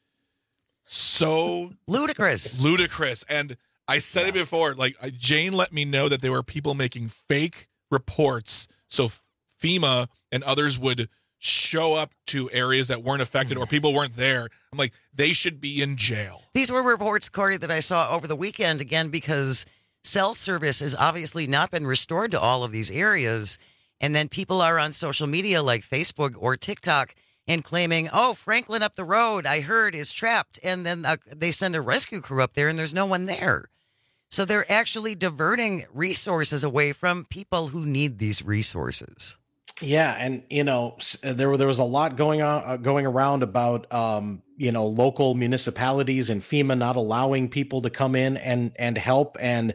so ludicrous. And I said it before, Jane let me know that there were people making fake reports so FEMA and others would show up to areas that weren't affected or people weren't there. I'm like, they should be in jail. These were reports, Corey, that I saw over the weekend, again, because cell service has obviously not been restored to all of these areas. And then people are on social media like Facebook or TikTok and claiming, oh, Franklin up the road, I heard, is trapped. And then they send a rescue crew up there and there's no one there. So they're actually diverting resources away from people who need these resources. Yeah, and there was a lot going around about local municipalities and FEMA not allowing people to come in and help, and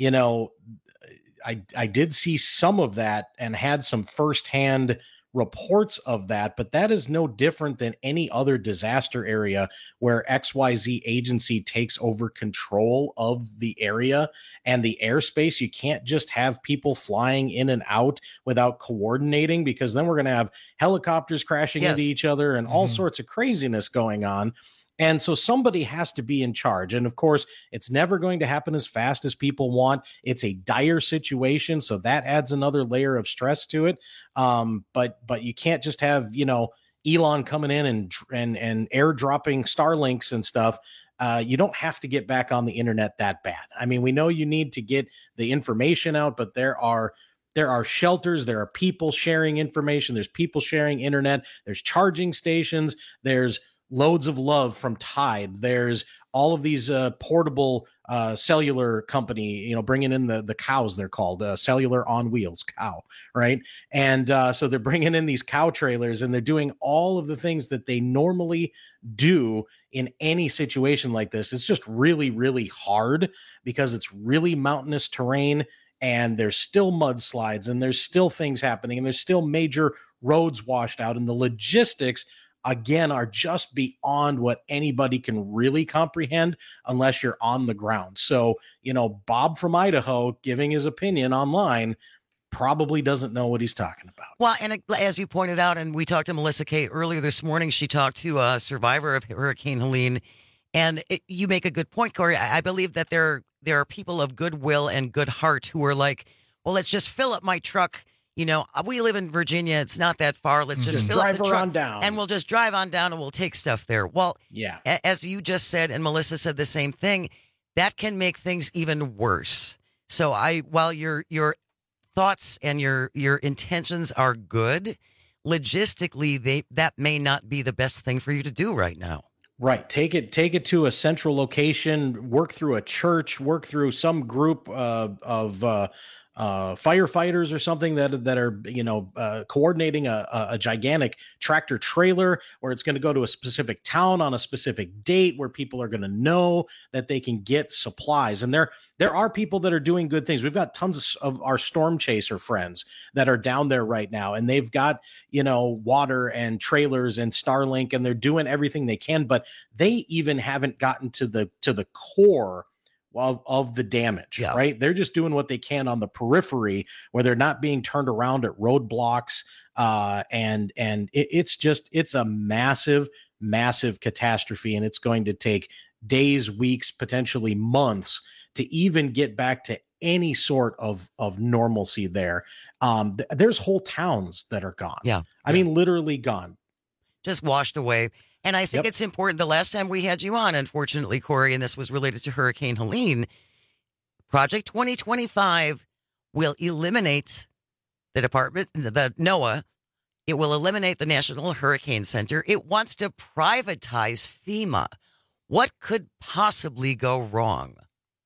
I did see some of that and had some firsthand reports of that, but that is no different than any other disaster area where XYZ agency takes over control of the area and the airspace. You can't just have people flying in and out without coordinating, because then we're going to have helicopters crashing into each other and all sorts of craziness going on. And so somebody has to be in charge. And of course, it's never going to happen as fast as people want. It's a dire situation, so that adds another layer of stress to it. But you can't just have, Elon coming in and airdropping Starlinks and stuff. You don't have to get back on the internet that bad. I mean, we know you need to get the information out, but there are shelters, there are people sharing information, there's people sharing internet, there's charging stations, there's loads of love from Tide. There's all of these portable cellular company, bringing in the cows. They're called cellular on wheels, cow, right? And so they're bringing in these cow trailers, and they're doing all of the things that they normally do in any situation like this. It's just really, really hard because it's really mountainous terrain, and there's still mudslides, and there's still things happening, and there's still major roads washed out, and the logistics again are just beyond what anybody can really comprehend unless you're on the ground. So, Bob from Idaho giving his opinion online probably doesn't know what he's talking about. Well, and as you pointed out, and we talked to Melissa Kay earlier this morning, she talked to a survivor of Hurricane Helene, and you make a good point, Corey. I believe that there are people of goodwill and good heart who are like, well, let's just fill up my truck. We live in Virginia. It's not that far. Let's just fill up the truck down, and we'll just drive on down and we'll take stuff there. Well, yeah, as you just said, and Melissa said the same thing, that can make things even worse. So while your thoughts and your intentions are good, logistically, that may not be the best thing for you to do right now. Right. Take it to a central location, work through a church, work through some group of firefighters or something that are coordinating a gigantic tractor trailer where it's going to go to a specific town on a specific date where people are going to know that they can get supplies. And there are people that are doing good things. We've got tons of our storm chaser friends that are down there right now, and they've got water and trailers and Starlink, and they're doing everything they can, but they even haven't gotten to the core of the damage, right? They're just doing what they can on the periphery where they're not being turned around at roadblocks. And it's a massive, massive catastrophe. And it's going to take days, weeks, potentially months to even get back to any sort of normalcy there. There's whole towns that are gone. Yeah. I mean, literally gone. Just washed away. And I think it's important. The last time we had you on, unfortunately, Corey, and this was related to Hurricane Helene, Project 2025 will eliminate the NOAA. It will eliminate the National Hurricane Center. It wants to privatize FEMA. What could possibly go wrong?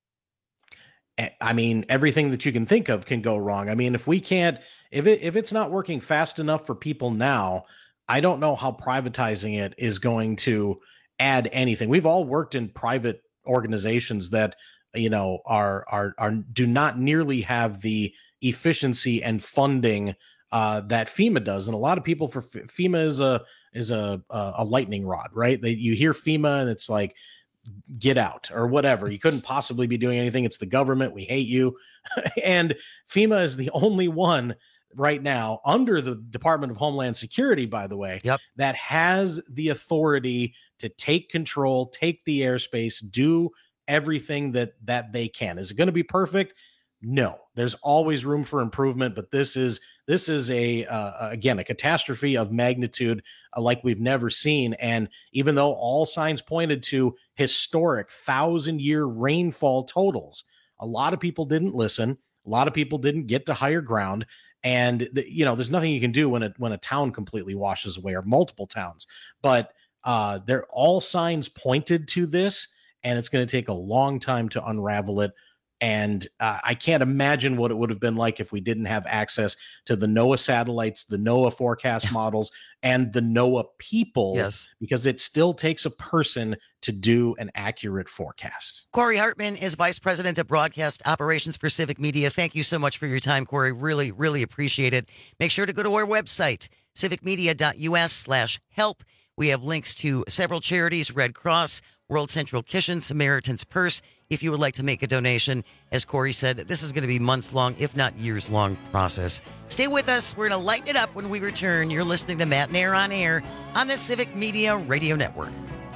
I mean, everything that you can think of can go wrong. I mean, if it's not working fast enough for people now, I don't know how privatizing it is going to add anything. We've all worked in private organizations that, are do not nearly have the efficiency and funding that FEMA does. And a lot of people for FEMA is a lightning rod, right? You hear FEMA and it's like, get out or whatever. You couldn't possibly be doing anything. It's the government. We hate you. And FEMA is the only one right now under the Department of Homeland Security, by the way, that has the authority to take control, take the airspace, do everything that they can. Is it going to be perfect? No, there's always room for improvement, but this is again, a catastrophe of magnitude like we've never seen. And even though all signs pointed to historic 1,000-year rainfall totals, a lot of people didn't listen. A lot of people didn't get to higher ground. And there's nothing you can do when a town completely washes away, or multiple towns. But they're all signs pointed to this, and it's going to take a long time to unravel it. And I can't imagine what it would have been like if we didn't have access to the NOAA satellites, the NOAA forecast models, and the NOAA people. Yes, because it still takes a person to do an accurate forecast. Corey Hartman is Vice President of Broadcast Operations for Civic Media. Thank you so much for your time, Corey. Really, really appreciate it. Make sure to go to our website, civicmedia.us/help. We have links to several charities, Red Cross, World Central Kitchen, Samaritan's Purse, if you would like to make a donation. As Corey said, this is going to be months-long, if not years-long process. Stay with us. We're going to lighten it up when we return. You're listening to Matt and Air on Air on the Civic Media Radio Network.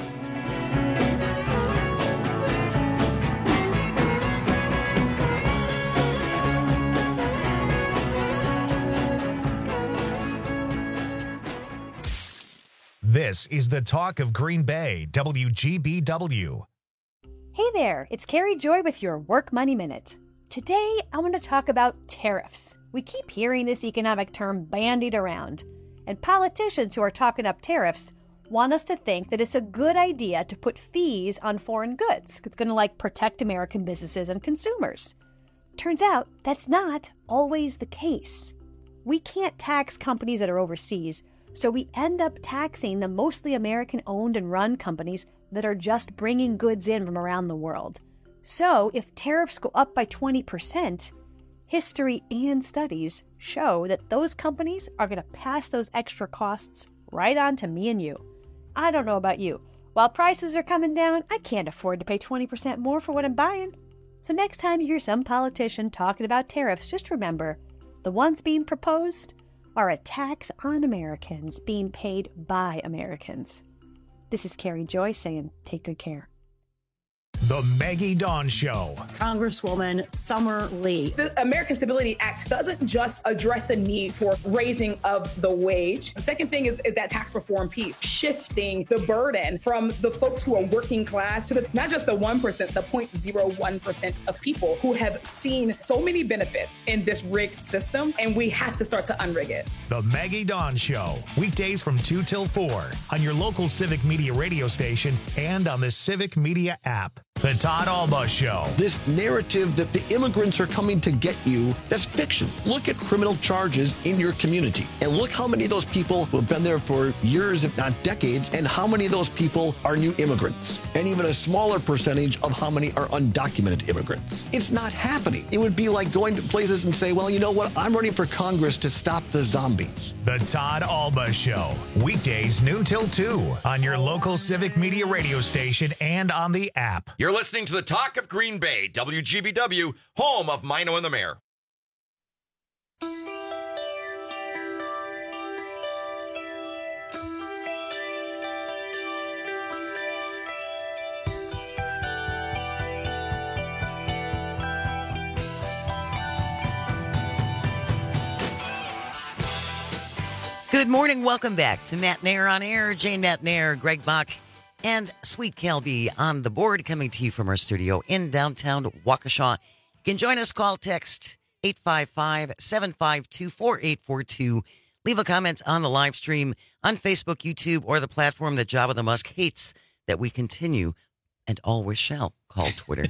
This is the Talk of Green Bay, WGBW. Hey there, it's Carrie Joy with your Work Money Minute. Today, I want to talk about tariffs. We keep hearing this economic term bandied around, and politicians who are talking up tariffs want us to think that it's a good idea to put fees on foreign goods. It's going to protect American businesses and consumers. Turns out that's not always the case. We can't tax companies that are overseas, so we end up taxing the mostly American-owned and run companies that are just bringing goods in from around the world. So if tariffs go up by 20%, history and studies show that those companies are going to pass those extra costs right on to me and you. I don't know about you. While prices are coming down, I can't afford to pay 20% more for what I'm buying. So next time you hear some politician talking about tariffs, just remember, the ones being proposed are a tax on Americans being paid by Americans. This is Carrie Joy saying, take good care. The Maggie Dawn Show. Congresswoman Summer Lee. The American Stability Act doesn't just address the need for raising of the wage. The second thing is that tax reform piece, shifting the burden from the folks who are working class to not just the 1%, the 0.01% of people who have seen so many benefits in this rigged system, and we have to start to unrig it. The Maggie Dawn Show. Weekdays from 2 till 4 on your local Civic Media radio station and on the Civic Media app. The Todd Alba Show. This narrative that the immigrants are coming to get you, that's fiction. Look at criminal charges in your community and look how many of those people who have been there for years, if not decades, and how many of those people are new immigrants, and even a smaller percentage of how many are undocumented immigrants. It's not happening. It would be like going to places and say, well, you know what? I'm running for Congress to stop the zombies. The Todd Alba Show. Weekdays noon till 2 on your local Civic Media radio station and on the app. You're listening to the Talk of Green Bay, WGBW, home of Mino and the Mayor. Good morning. Welcome back to Matt Nair on Air. Jane Matt Nair, Greg Bach, and Sweet Calby on the board, coming to you from our studio in downtown Waukesha. You can join us, call, text 855-752-4842. Leave a comment on the live stream on Facebook, YouTube, or the platform that Jabba the Musk hates that we continue and always shall call Twitter.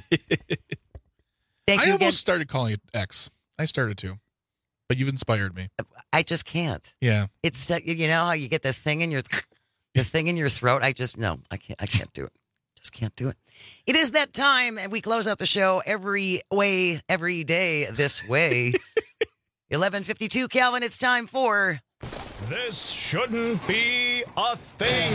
I almost started calling it X. I started to, but you've inspired me. I just can't. Yeah. It's, you know how you get the thing in your... The thing in your throat, I can't do it. Just can't do it. It is that time, and we close out the show every day this way. 11:52, Calvin, it's time for... This shouldn't be a thing.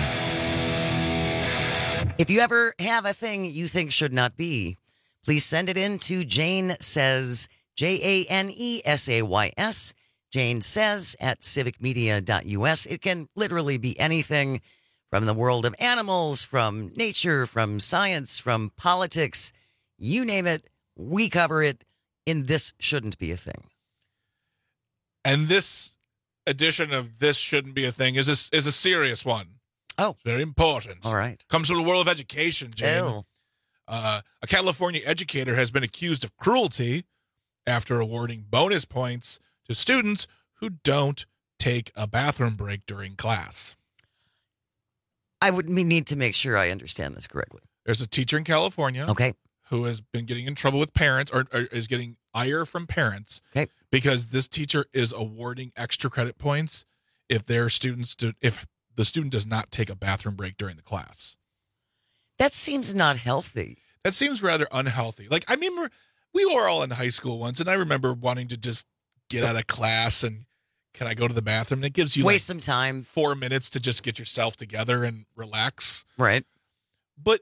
If you ever have a thing you think should not be, please send it in to Jane Says, JaneSays, Jane Says at civicmedia.us. It can literally be anything from the world of animals, from nature, from science, from politics. You name it, we cover it in This Shouldn't Be a Thing. And this edition of This Shouldn't Be a Thing is a serious one. Oh. It's very important. All right. Comes from the world of education, Jane. A California educator has been accused of cruelty after awarding bonus points to students who don't take a bathroom break during class. I would need to make sure I understand this correctly. There's a teacher in California who has been getting in trouble with parents or is getting ire from parents because this teacher is awarding extra credit points if the student does not take a bathroom break during the class. That seems not healthy. That seems rather unhealthy. Like, I remember we were all in high school once, and I remember wanting to just get out of class and can I go to the bathroom? And it gives you waste some time, 4 minutes to just get yourself together and relax. Right. But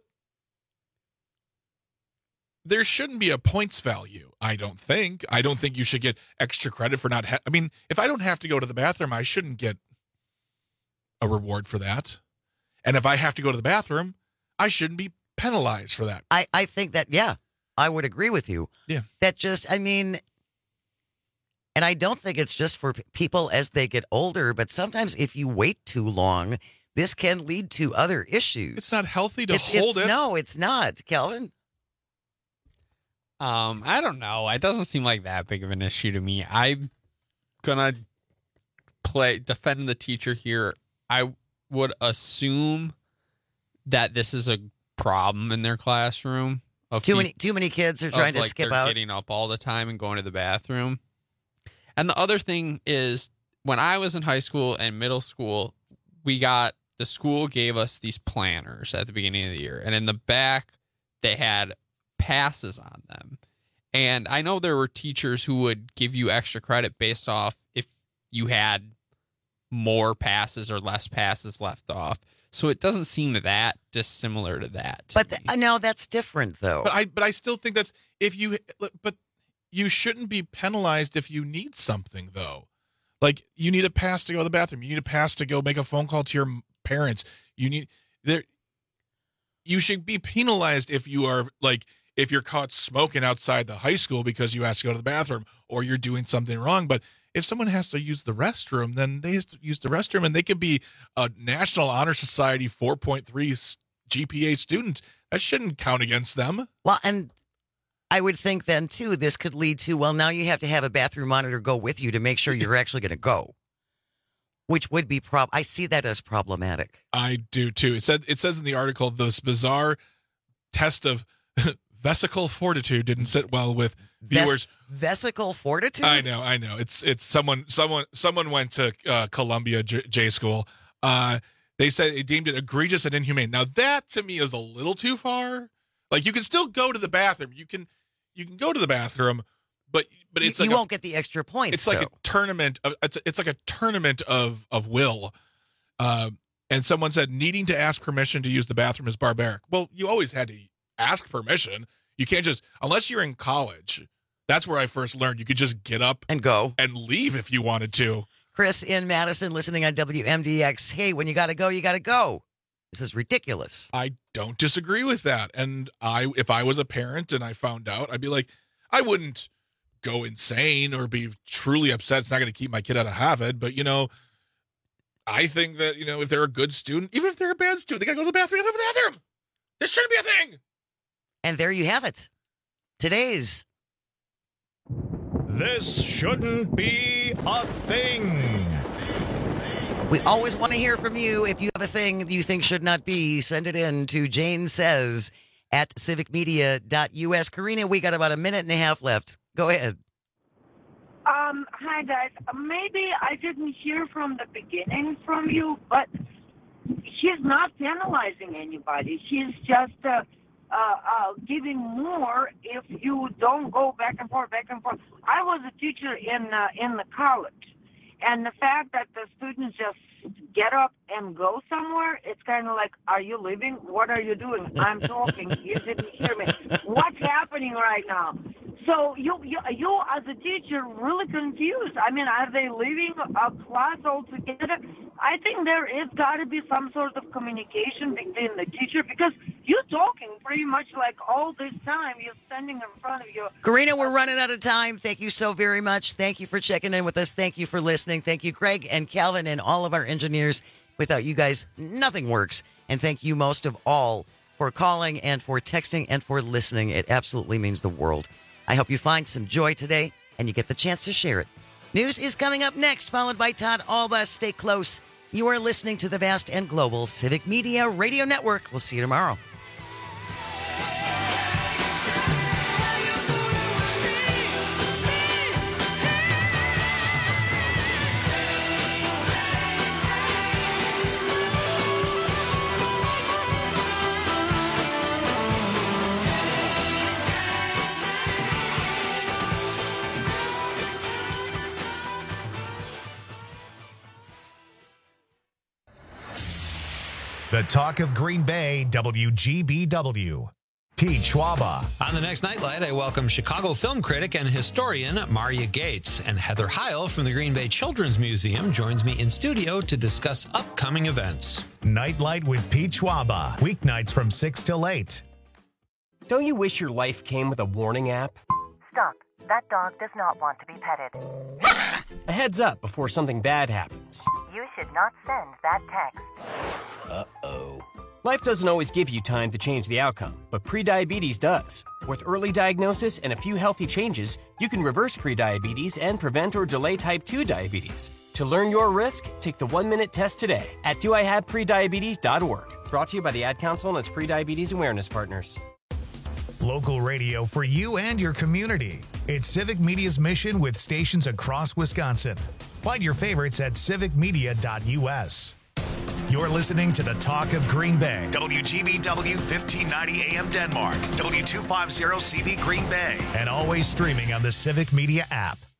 there shouldn't be a points value. I don't think you should get extra credit for not. I mean, if I don't have to go to the bathroom, I shouldn't get a reward for that. And if I have to go to the bathroom, I shouldn't be penalized for that. I think that, yeah, I would agree with you. Yeah. That just, I mean, and I don't think it's just for people as they get older, but sometimes if you wait too long, this can lead to other issues. It's not healthy to hold it. No, it's not, Calvin. I don't know. It doesn't seem like that big of an issue to me. I'm gonna defend the teacher here. I would assume that this is a problem in their classroom. Too many kids are trying to skip out. Getting up all the time and going to the bathroom. And the other thing is, when I was in high school and middle school, the school gave us these planners at the beginning of the year. And in the back, they had passes on them. And I know there were teachers who would give you extra credit based off if you had more passes or less passes left off. So it doesn't seem that dissimilar to that. But no, that's different though. But I still think that's but you shouldn't be penalized if you need something though. Like you need a pass to go to the bathroom. You need a pass to go make a phone call to your parents. You should be penalized if you're caught smoking outside the high school because you asked to go to the bathroom or you're doing something wrong. But if someone has to use the restroom, then they have to use the restroom, and they could be a National Honor Society 4.3 GPA student. That shouldn't count against them. Well, and I would think then, too, this could lead to, well, now you have to have a bathroom monitor go with you to make sure you're actually going to go, which would be I see that as problematic. I do, too. It says in the article, this bizarre test of vesical fortitude didn't sit well with viewers. Vesical fortitude? I know. It's someone went to Columbia J School. They said it deemed it egregious and inhumane. Now that to me is a little too far. Like you can still go to the bathroom. You can go to the bathroom, but it's you won't get the extra points. It's like a tournament. It's like a tournament of will. And someone said needing to ask permission to use the bathroom is barbaric. Well, you always had to ask permission. You can't just, unless you're in college. That's where I first learned you could just get up and go and leave if you wanted to. Chris in Madison listening on WMDX. Hey, when you got to go, you got to go. This is ridiculous. I don't disagree with that. And if I was a parent and I found out, I'd be like, I wouldn't go insane or be truly upset. It's not going to keep my kid out of Harvard. But, I think that, if they're a good student, even if they're a bad student, they got to go to the bathroom. Go to the bathroom. This shouldn't be a thing. And there you have it. Today's This Shouldn't Be a Thing. We always want to hear from you. If you have a thing you think should not be, send it in to Jane Says at civicmedia.us. Karina, we got about a minute and a half left. Go ahead. Hi, guys. Maybe I didn't hear from the beginning from you, but she's not penalizing anybody. She's just giving more if you don't go back and forth. I was a teacher in the college, and the fact that the students just get up and go somewhere, it's kind of like, are you leaving? What are you doing? I'm talking. You didn't hear me. What's happening right now? So you as a teacher really confused. I mean, are they leaving a class altogether? I think there is got to be some sort of communication between the teacher, because you're talking pretty much like all this time. You're standing in front of your... Karina, we're running out of time. Thank you so very much. Thank you for checking in with us. Thank you for listening. Thank you, Greg and Calvin and all of our engineers. Without you guys, nothing works. And thank you most of all for calling and for texting and for listening. It absolutely means the world. I hope you find some joy today and you get the chance to share it. News is coming up next, followed by Todd Alba. Stay close. You are listening to the vast and global Civic Media Radio Network. We'll see you tomorrow. The Talk of Green Bay, WGBW. Pete Schwaba. On the next Nightlight, I welcome Chicago film critic and historian Maria Gates. And Heather Heil from the Green Bay Children's Museum joins me in studio to discuss upcoming events. Nightlight with Pete Schwaba. Weeknights from 6 till 8. Don't you wish your life came with a warning app? Stop. That dog does not want to be petted. A heads up before something bad happens. You should not send that text. Uh-oh. Life doesn't always give you time to change the outcome, but prediabetes does. With early diagnosis and a few healthy changes, you can reverse prediabetes and prevent or delay type 2 diabetes. To learn your risk, take the 1-minute test today at doihaveprediabetes.org. Brought to you by the Ad Council and its Prediabetes Awareness Partners. Local radio for you and your community. It's Civic Media's mission with stations across Wisconsin. Find your favorites at civicmedia.us. You're listening to the Talk of Green Bay. WGBW 1590 AM Denmark. W250 CV Green Bay. And always streaming on the Civic Media app.